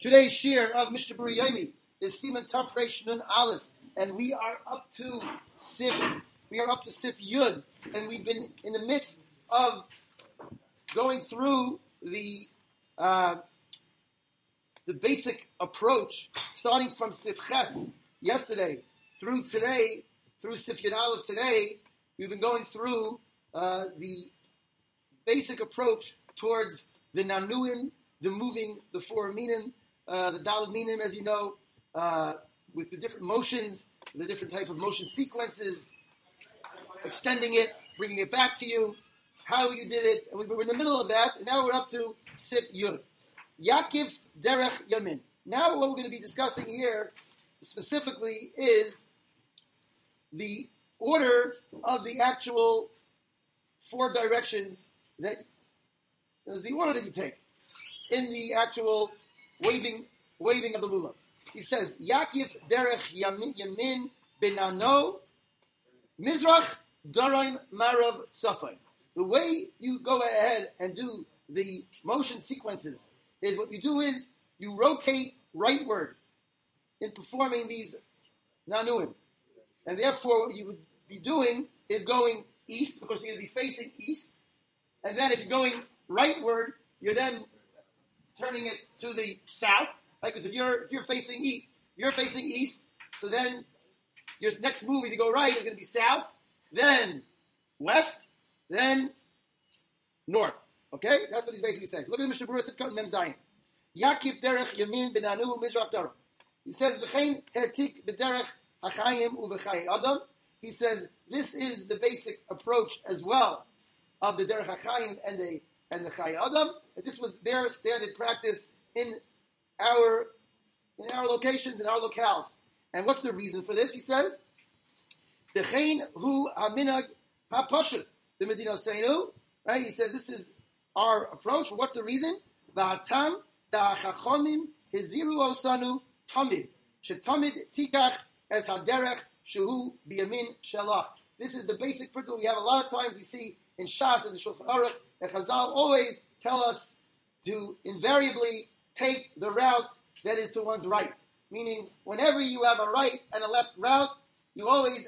Today's shir of Mishnah Berurah Yomi is Siman Taf Reish Nun Aleph, and we are up to Sif Yud, and we've been in the midst of going through the basic approach, starting from Sif Ches yesterday through today, through Sif Yud Aleph today. We've been going through the basic approach towards the Nanuim, the moving, the four minim, the Daled minim, as you know, with the different motions, the different type of motion sequences, extending it, bringing it back to you, how you did it. And we were in the middle of that, and now we're up to Sif Yud. Yakif Derech Yamin. Now what we're going to be discussing here specifically is the order of the actual four directions that is the order that you take in the actual waving of the lulav. He says, Yakif Derech Yamin Benano Mizrach Daraim Marav Safai. The way you go ahead and do the motion sequences is what you do is you rotate rightward in performing these nanuim. And therefore what you would be doing is going east, because you're going to be facing east. And then if you're going rightward, you're then turning it to the south, right? Because if you're facing east, so then your next move, if you go right, is going to be south, then west, then north. Okay? That's what he's basically saying. So look at the Mishnah Berurah Sivkot Mem Zayin. Yakif derech yamin benanu mizrach daram. He says, V'chein hetik b'derech hachayim u'v'chay adam. He says, this is the basic approach as well of the derech hachayim and the chay adam. And this was their standard practice in our locations, in our locales. And what's the reason for this? He says, Dechein hu aminag ha'pashut b'medina seinu. Right? He says this is our approach. What's the reason? V'atam da'achachomim hiziru osanu tamid shetamid tikach es haderech shehu biyamin shalach. This is the basic principle. We have a lot of times we see in Shas and the Shulchan Aruch that Chazal always tell us to invariably take the route that is to one's right. Meaning, whenever you have a right and a left route, you always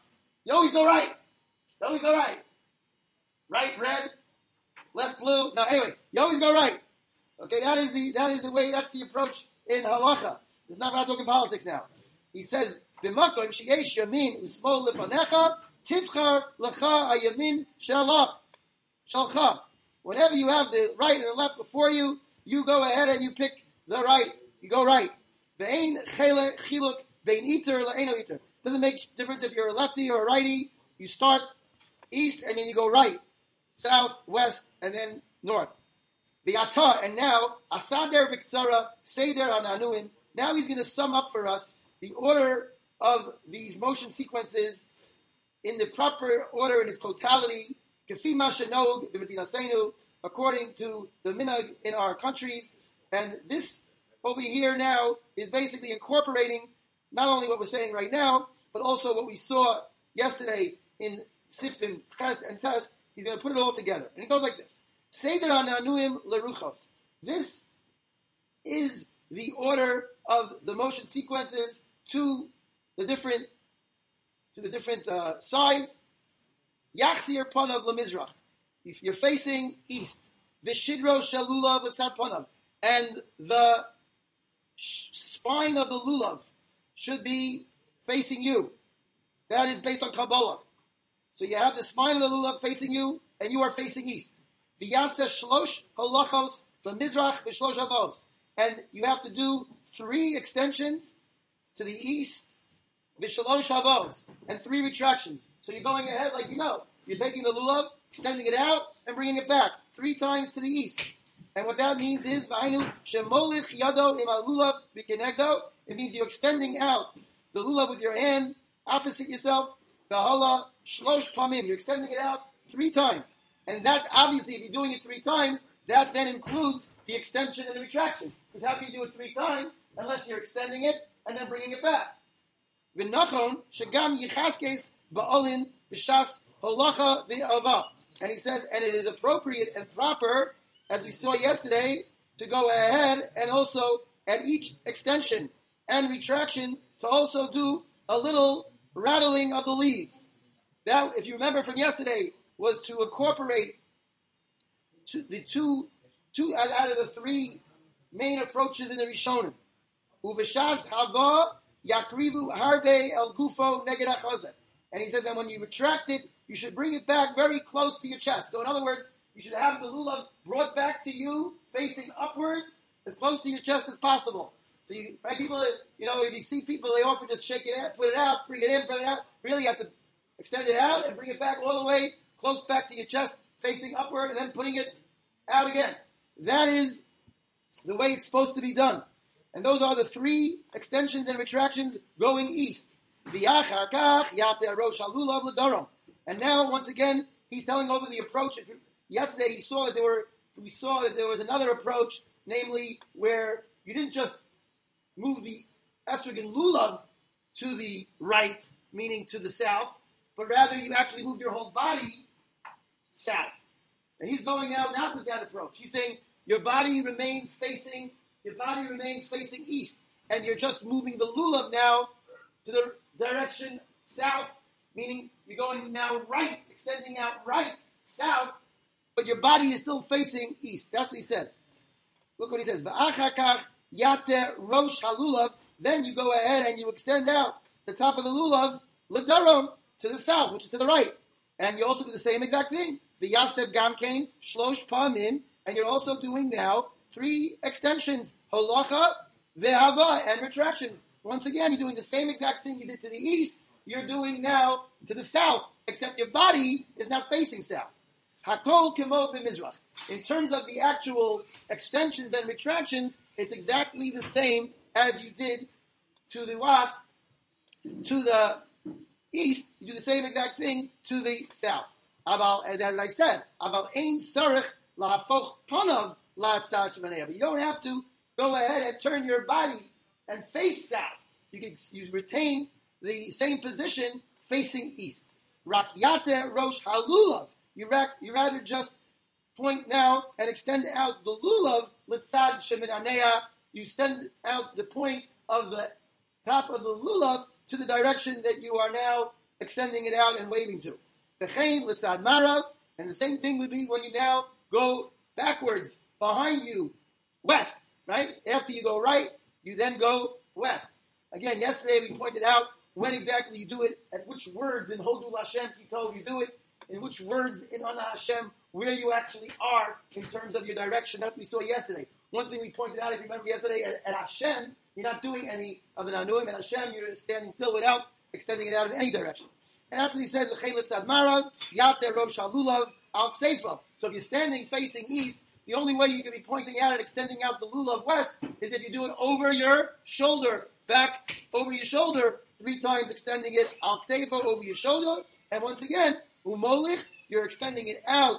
go right. You always go right. Right, red, left, blue. No, anyway, you always go right. Okay, that is the way, that's the approach in halacha. It's not about talking politics now. He says, B'makom sheyesh yamin u'smol lefanecha, tivchar lecha hayamin shalcha. Whenever you have the right and the left before you, you go ahead and you pick the right. You go right. Ve'ein chiluk bein iter le'eno iter. Doesn't make difference if you're a lefty or a righty. You start east and then you go right. South, west, and then north. V'yata, and now, asader v'ktsara, seder ananuim. Now he's going to sum up for us the order of these motion sequences in the proper order in its totality, kefi ma shenog b'medinaseinu, according to the minhag in our countries. And this, over here now, is basically incorporating not only what we're saying right now, but also what we saw yesterday in Sifim, Ches, and Tes. He's going to put it all together. And it goes like this. Seder ananuim leruchos. This is the order of the motion sequences to the different sides. Yachzir panav lemizrach. If you're facing east, v'shidro shalulav l'tzad panav, and the spine of the lulav should be facing you. That is based on Kabbalah. So you have the spine of the lulav facing you, and you are facing east. V'yaseh shlosh halachos b'mizrach v'shlosh avos, and you have to do 3 extensions to the east, v'shlosh avos, and 3 retractions. So you're going ahead like you know. You're taking the lulav, extending it out, and bringing it back 3 times to the east. And what that means is, v'ainu shemolich yado im lulav b'kenegdo. It means you're extending out the lulav with your hand opposite yourself. V'hala shlosh pamim. You're extending it out 3 times. And that, obviously, if you're doing it 3 times, that then includes the extension and the retraction. Because how can you do it 3 times unless you're extending it and then bringing it back? V'nachon shegam yichaskes ba'olin b'shas holacha v'ava. And he says, and it is appropriate and proper, as we saw yesterday, to go ahead and also at each extension and retraction to also do a little rattling of the leaves. That, if you remember from yesterday, was to incorporate the two out of the three main approaches in the Rishonim. Uveshas hava yakrivu harbe el gufo neged hachazet. And he says that when you retract it, you should bring it back very close to your chest. So in other words, you should have the lulav brought back to you, facing upwards, as close to your chest as possible. So people, if you see people, they often just shake it out, put it out, bring it in, put it out. Really, you have to extend it out and bring it back all the way close back to your chest, facing upward, and then putting it out again. That is the way it's supposed to be done. And those are the three extensions and retractions going east. And now, once again, he's telling over the approach. Yesterday, we saw that there was another approach, namely where you didn't just move the estrogen lulav to the right, meaning to the south, but rather you actually moved your whole body south. And he's going now not with that approach. He's saying your body remains facing east, and you're just moving the lulav now to the direction south, meaning you're going now right, extending out right, south, but your body is still facing east. That's what he says. Look what he says. V'achakach yate rosh halulav. Then you go ahead and you extend out the top of the lulav l'darom, to the south, which is to the right, and you also do the same exact thing. V'yaseb gamkein shlosh pamim, and you're also doing now 3 extensions, holacha, vehava, and retractions. Once again, you're doing the same exact thing you did to the east, you're doing now to the south, except your body is not facing south. Hakol kemo b'mizrach. In terms of the actual extensions and retractions, it's exactly the same as you did to the what? To the east, you do the same exact thing to the south. As I said, ein tzarich lahafoch panav la'atzad shemaneya. But you don't have to go ahead and turn your body and face south. You retain the same position facing east. Rak yate rosh halulav. You rather just point now and extend out the lulav l'tzad sheminaneya. You send out the point of the top of the lulav to the direction that you are now extending it out and waving to. V'chein l'tzad marav, and the same thing would be when you now go backwards, behind you, west, right? After you go right, you then go west. Again, yesterday we pointed out when exactly you do it, at which words in Hodu Lashem Kitov you do it, in which words in Ana Hashem, where you actually are in terms of your direction. That's what we saw yesterday. One thing we pointed out, if you remember yesterday, at Hashem, you're not doing any of the Nanuim. At Hashem, you're standing still without extending it out in any direction. And that's what he says, V'chein l'tzad marav, yate rosh halulav, al kseifa. So if you're standing facing east, the only way you can be pointing out and extending out the lulav west is if you do it over your shoulder, back over your shoulder, 3 times extending it, al kteifa, over your shoulder. And once again, umolich, you're extending it out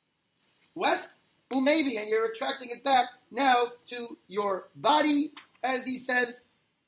west, umevi, and you're retracting it back now to your body, as he says,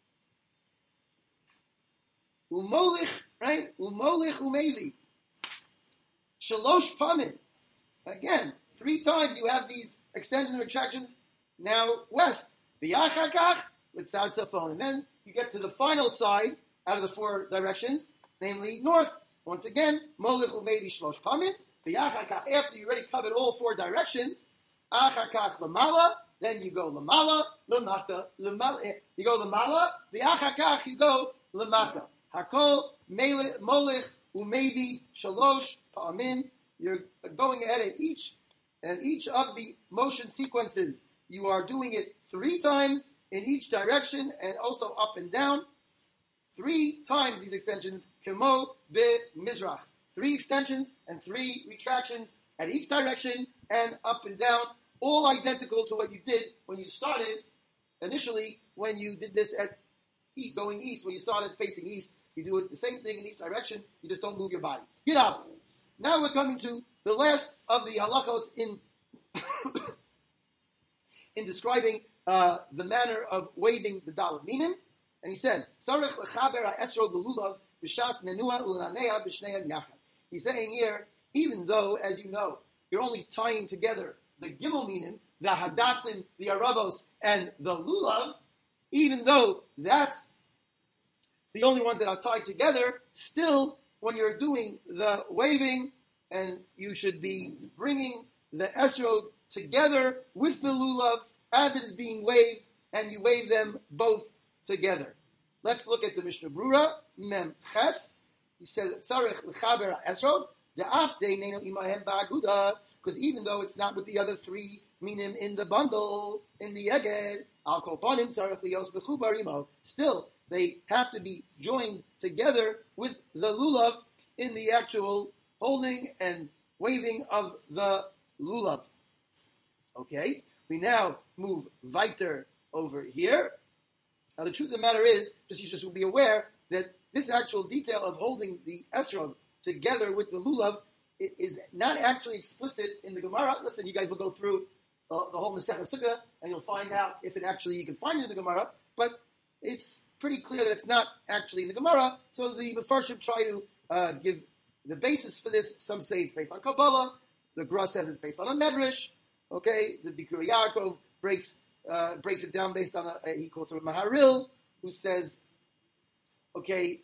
umolich, right? Umolich umevi. Shalosh pamin. Again, 3 times you have these extensions and retractions. Now west. V'yachakach l'tzad tzafon. And then you get to the final side out of the 4 directions, namely north. Once again, molich umevi shalosh pamin. V'yachakach. After you already covered all 4 directions, achakach lamala. Then you go lamala, lamata, lamala. You go lamala. V'yachakach you go lamata. Hakol molich umevi shalosh pa'amin. You're going ahead at each of the motion sequences. You are doing it 3 times in each direction and also up and down. 3 times these extensions. Kemo be mizrach. 3 extensions and 3 retractions at each direction and up and down. All identical to what you did when you started initially when you did this at going east. When you started facing east, you do it the same thing in each direction. You just don't move your body. Get out. Now we're coming to the last of the halachos in in describing the manner of waving the daled minim. And he says, Tzarech lechaber ha'esrog lulav b'shas nenua ulanea b'shneim yachad. He's saying here, even though, as you know, you're only tying together the gimel minim, the hadassim, the aravos, and the lulav, even though that's the only ones that are tied together, still, when you're doing the waving, and you should be bringing the esrog together with the lulav as it is being waved, and you wave them both together. Let's look at the Mishnah Brura, Mem Ches. He says, Tzarech l'chaber esrog, de'af de'neinu imahem ba'aguda, because even though it's not with the other three minim in the bundle, in the eged, al kol panim tzarech liyos b'chubar imo, still, they have to be joined together with the lulav in the actual holding and waving of the lulav. Okay, we now move weiter over here. Now the truth of the matter is, you just will be aware that this actual detail of holding the esrog together with the lulav, it is not actually explicit in the Gemara. Listen, you guys will go through the whole Masechah Sukkah, and you'll find out if it actually, you can find it in the Gemara, but it's pretty clear that it's not actually in the Gemara, so the Mefarshim try to give the basis for this. Some say it's based on Kabbalah, the Gra says it's based on a Medrash, okay, the Bikur Yaakov breaks it down based on he quotes a Maharil, who says, okay,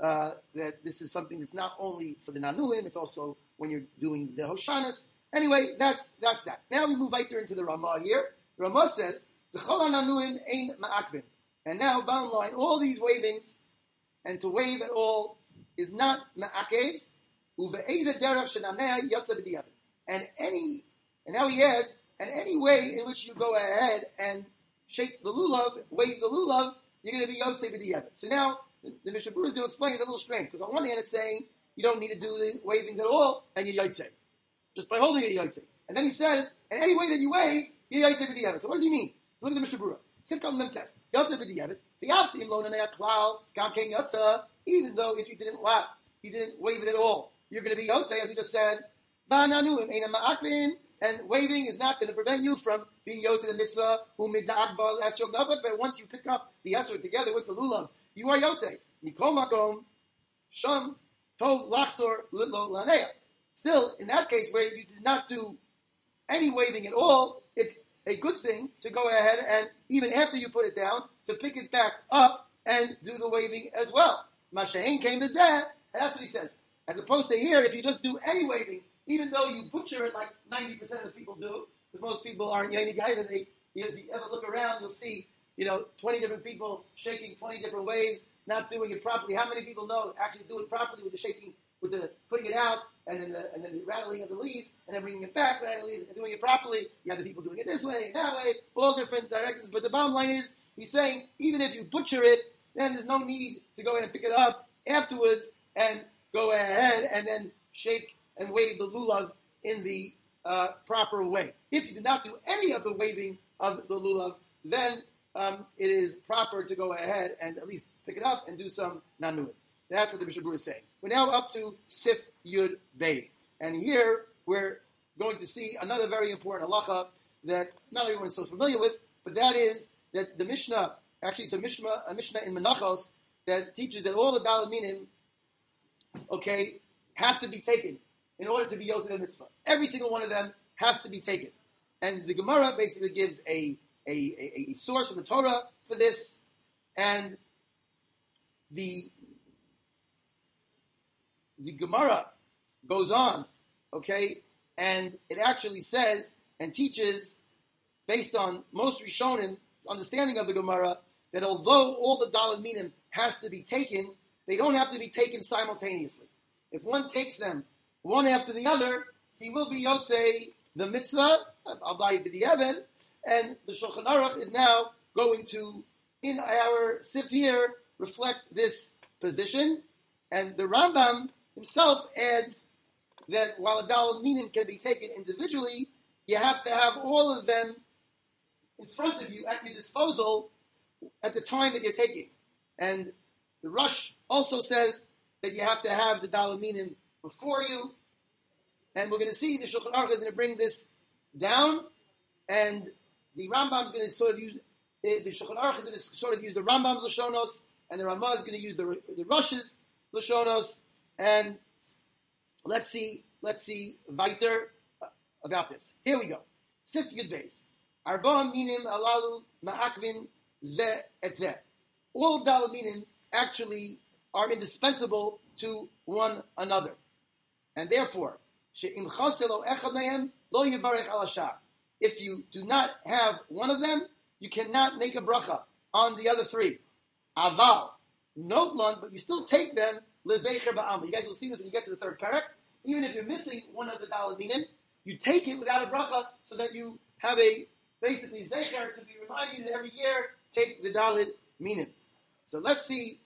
that this is something that's not only for the Nanuim, it's also when you're doing the Hoshanas. Anyway, that's that. Now we move right there into the Ramah here. The Ramah says, V'chol ha'nanuim ein ma'akvin. And now, bottom line, all these wavings, and to wave at all, is not ma'akev, uve'ezeh derech shenamneh yotza b'diavad. And now he adds, and any way in which you go ahead and shake the lulav, wave the lulav, you're going to be yotze b'diavad. So now, the Mishnah Berurah is going to explain it's a little strange, because on one hand it's saying, you don't need to do the wavings at all, and you're yotze. Just by holding it, you're yotze. And then he says, and any way that you wave, you're yotze b'diavad. So what does he mean? So look at the Mishnah Berurah. Simkal Memtes. Yotze b'diavad. V'yaftim lo nanei klal gam ken yotze. Even though if you didn't wave it at all, you're going to be yotze, as we just said. V'ananuim eina ma'akvin. And waving is not going to prevent you from being yotze the mitzvah. U'mid'akbar esrog nafak. But once you pick up the esrog together with the lulav, you are yotze. Mikol makom sham tov lachzor lo lanei. Still, in that case where you did not do any waving at all, it's a good thing to go ahead and, even after you put it down, to pick it back up and do the waving as well. Mashain came as that, and that's what he says. As opposed to here, if you just do any waving, even though you butcher it like 90% of the people do, because most people aren't Yaini guys, and if you ever look around, you'll see, 20 different people shaking 20 different ways, not doing it properly. How many people know actually do it properly with the shaking, with the putting it out, and then the rattling of the leaves, and then bringing it back, rattling and doing it properly? You have the people doing it this way and that way, all different directions. But the bottom line is, he's saying, even if you butcher it, then there's no need to go ahead and pick it up afterwards and go ahead and then shake and wave the lulav in the proper way. If you did not do any of the waving of the lulav, then it is proper to go ahead and at least pick it up and do some nanuim. That's what the Mishnah Berurah is saying. We're now up to Sif Yud Beis. And here we're going to see another very important halacha that not everyone is so familiar with, but that is that the Mishnah, actually it's a Mishnah in Menachos that teaches that all the Daled Minim, have to be taken in order to be Yotze the Mitzvah. Every single one of them has to be taken. And the Gemara basically gives a source from the Torah for this, and the Gemara goes on, and it actually says and teaches, based on most Rishonim understanding of the Gemara, that although all the Daled Minim has to be taken, they don't have to be taken simultaneously. If one takes them one after the other, he will be Yotze the Mitzvah, Abai B'di'even, and the Shulchan Aruch is now going to, in our Sif here, reflect this position, and the Rambam himself adds that while a Daled Minim can be taken individually, you have to have all of them in front of you at your disposal at the time that you're taking. And the Rush also says that you have to have the Daled Minim before you. And we're going to see the Shulchan Aruch is going to bring this down, and the Rambam is going to sort of use, the Shulchan Aruch is going to sort of use the Rambam's Lashonos, and the Ramah is going to use the Rush's Lashonos, and let's see weiter about this. Here we go. Sif Yud Beis. Arba minim alalu ma'akvin ze et ze. All dal minim actually are indispensable to one another. And therefore, she'im chaselo echad mehem lo yivarech al hashar. If you do not have one of them, you cannot make a bracha on the other three. Aval, notlon, but you still take them lezecher ba'am. You guys will see this when you get to the third parak. Even if you're missing one of the daled minim, you take it without a bracha so that you have a basically zecher to be reminded that every year take the daled minim. So let's see.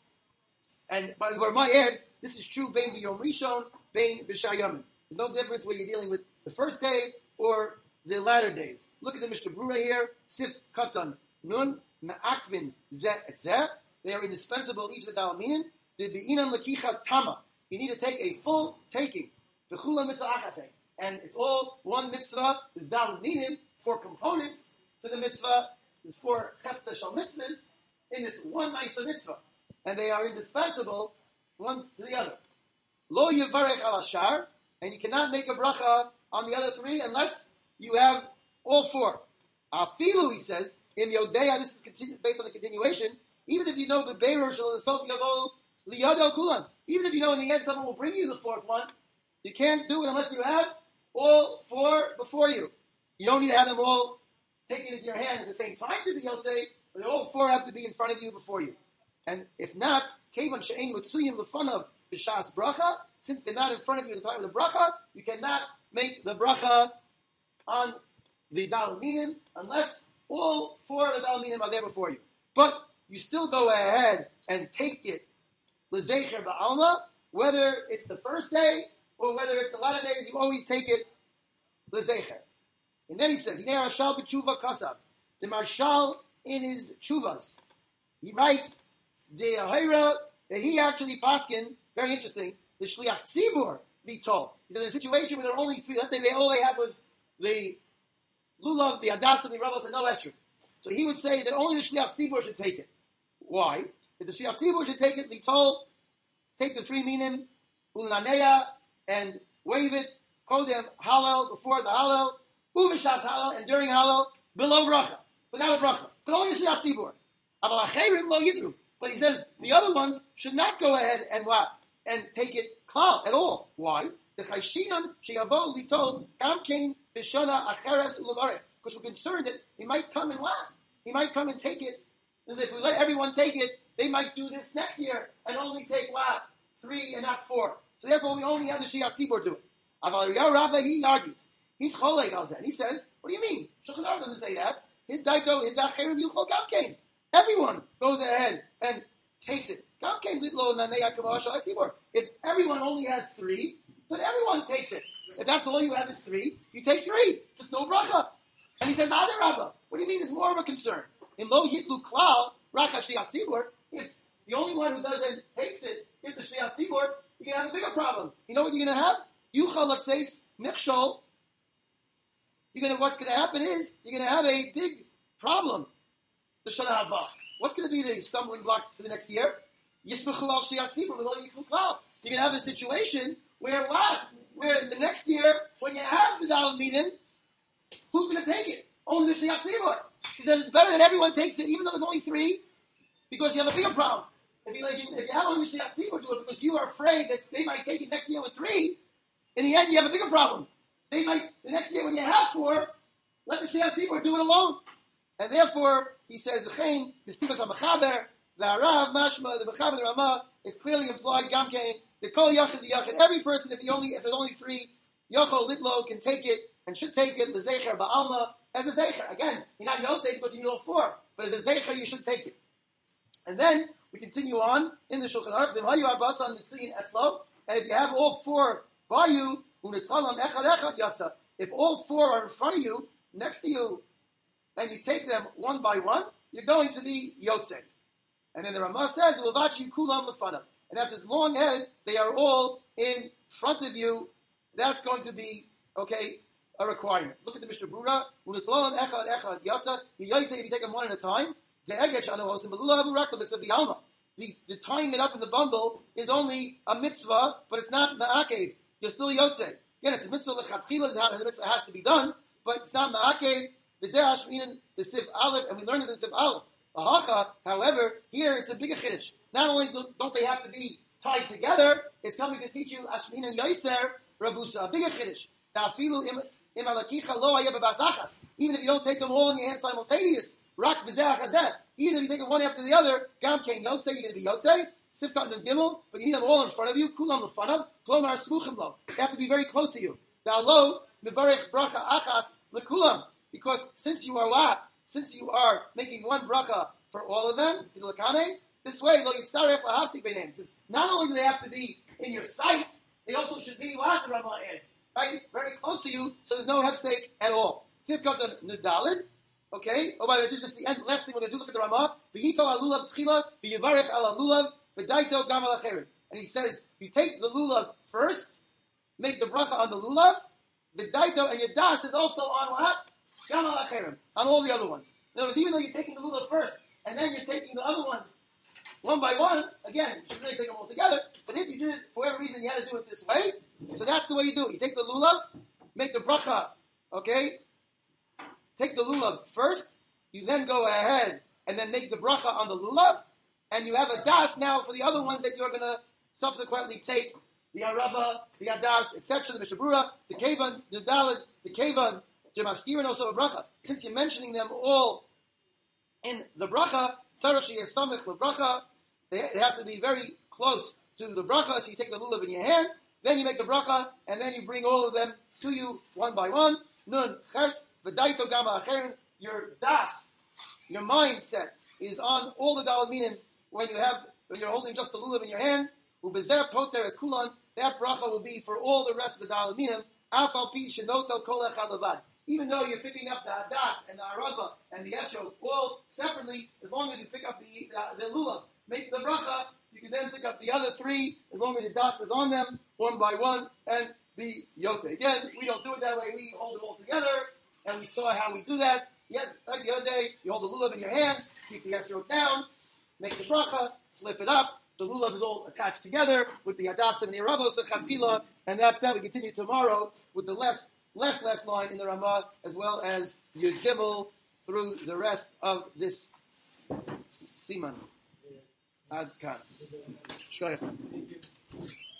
And by the Gemara adds, this is true bein b'yom rishon, bein b'shayamim. There's no difference whether you're dealing with the first day or the latter days. Look at the Mishnah Brura here. Sif katan nun ma'akvin ze et ze. They are indispensable. Each of the daled minim. The be'inan lakicha tama. You need to take a full taking. V'chula mitzvah achaseh. And it's all one mitzvah. There's daled minim, 4 components to the mitzvah. There's 4 chefta shal mitzvahs in this one ma'isa mitzvah. And they are indispensable one to the other. Lo yivarech al hashar. And you cannot make a bracha on the other 3 unless you have all 4. Afilu, he says, im yodeya, this is based on the continuation, even if you know the be'er shel the sof yavo liyado kulan, even if you know in the end someone will bring you the 4th one, you can't do it unless you have all 4 before you. You don't need to have them all taken into your hand at the same time to be yotzei, but all 4 have to be in front of you before you. And if not, kevan she'ein mutzuyim l'fanav b'shas bracha, since they're not in front of you at the time of the bracha, you cannot make the bracha on the daled minim unless all 4 of the daled minim are there before you. But you still go ahead and take it lezecher ba'alma, whether it's the first day or whether it's the latter days, you always take it lezecher. And then he says, Hinei Rashal b'tshuva kasav. The Marshal in his tshuvas, he writes, the Ahira, that he actually paskin, very interesting, the Shliach Tzibur Litol. He said in a situation where there are only 3, let's say all they had was the Lulav, the Hadassah, the Ravos, and no Esrog. So he would say that only the Shliach Tzibur should take it. Why? If the Shliach Tzibur should take it, Litol, take the 3 minim, Ulnaneya, and wave it, Kodem, Halal, before the Halal, Uvishas Halal, and during Halal, below Bracha, without a Bracha. But only the Shliach Tzibur. Aval Acherim lo Yidru. But he says the other ones should not go ahead and take it klal at all. Why? The chayshinan sheyavo litol gamkein b'shana acheres ulevarech. Because we're concerned that he might come and what? He might come and take it. And if we let everyone take it, they might do this next year and only take what? 3 and not 4. So therefore, we only have the Shliach Tzibur do it. Aval Rabba, he argues. He's cholei al zeh. He says, what do you mean? Shulchan Aruch doesn't say that. His daito is that cherim yuchol gamkein. Everyone goes ahead and takes it. If everyone only has 3, then everyone takes it. If that's all you have is 3, you take 3. Just no bracha. And he says, Adir Rabba, what do you mean it's more of a concern? In lo yitlu klal, racha shliach tzibur, if the only one who doesn't takes it is the shliach tzibur, you're going to have a bigger problem. You know what you're going to have? Yuchal l'tseis michshol. What's going to happen is, you're going to have a big problem. The Shana Haba. What's going to be the stumbling block for the next year? You're going to have a situation where what? Where the next year, when you have the daled minim, who's going to take it? Only the Shliach Tzibur. He says it's better that everyone takes it, even though there's only 3, because you have a bigger problem. If you have only the Shliach Tzibur do it because you are afraid that they might take it next year with 3, in the end you have a bigger problem. They might, the next year when you have 4, let the Shliach Tzibur do it alone. And therefore, he says, V'chein, Mistivas HaMechaber, V'arav, Mashma, the Mechaber, the Ramah, it's clearly implied, Gamkein, the Kol Yachid V'Yachid, every person, if there's only 3, Yochol Litlo can take it, and should take it, L'Zecher Ba'alma, as a Zecher. Again, you're not Yotzei because you need all 4, but as a Zecher, you should take it. And then, we continue on, in the Shulchan Aruch, V'mhayu Abasan Mitzuyin Etzlo, and if you have all 4 by you, U'netalam Echad Echad Yatza, if all 4 are in front of you, next to you, and you take them one by one, you're going to be yotzei. And then the Ramah says, "Uvachi kulam lefanav," and that's as long as they are all in front of you. That's going to be a requirement. Look at the Mishnah Brura. Unetlolam echad echad yatza. Yotzei if you take them one at a time. The tying it up in the bundle is only a mitzvah, but it's not ma'akev. You're still yotzei. Again, it's a mitzvah lechatchila. The mitzvah has to be done, but it's not ma'akev. V'zeh hashminin b'siv aleph, and we learned this in Siv aleph. Lahacha, however, here it's a bigger chiddush. Not only don't they have to be tied together, it's coming to teach you Ashmin and Yoiser Rabusa, a bigger chiddush. Ta'afilu im alakicha lo hayeh b'basachas. Even if you don't take them all in your hand simultaneous, rak b'zeh hachazeh. Even if you take them one after the other, gam kein yotze, you're going to be yotze. Sifkat and gimel, but you need them all in front of you. Kulam lefanav, klomar smuchim lo. They have to be very close to you. Da'alo mivarech bracha achas lekulam. Because since you are what? Since you are making one bracha for all of them, this way, not only do they have to be in your sight, they also should be what the Ramah adds, right? Very close to you, so there's no hefsek at all. Tzivkat Nudalid, okay? Oh, by the way, this is just the end. Last thing we're going to do, look at the Ramah. V'yito alulav tchila, v'yivarech ala lulav, v'daito gam al acherim. And he says, you take the lulav first, make the bracha on the lulav, the daito, and your das is also on what? Gam al acherim, on all the other ones. In other words, even though you're taking the lulav first, and then you're taking the other ones one by one, again, you should really take them all together, but if you did it for whatever reason, you had to do it this way, so that's the way you do it. You take the lulav, make the bracha, okay? Take the lulav first, you then go ahead and then make the bracha on the lulav, and you have a das now for the other ones that you're going to subsequently take, the arava, the adas, etc., the mishabura, the kevan, the dalit, the kevan, the maskir, and also a bracha. Since you're mentioning them all in the bracha, tzarech sheyeh samech lebracha, it has to be very close to the bracha, so you take the lulav in your hand, then you make the bracha, and then you bring all of them to you one by one. Nun, ches, v'daito gama acherim, your das, your mindset is on all the daled minim when you're holding just the lulav in your hand. Ubezer poter es kulan, that bracha will be for all the rest of the daled minim. Af al pi shenotel kol echad levad. Even though you're picking up the hadas and the arava and the esrog all separately, as long as you pick up the lulav, make the bracha, you can then pick up the other three, as long as the das is on them, one by one, and be yotze. Again, we don't do it that way, we hold them all together, and we saw how we do that. Yes, like the other day, you hold the lulav in your hand, keep the esrog down, make the bracha, flip it up, the lulav is all attached together with the hadas and the aravos, the chatzila, and that's that. We continue tomorrow with the last line in the Ramah, as well as Yud Gimel through the rest of this Siman. Ad Kan.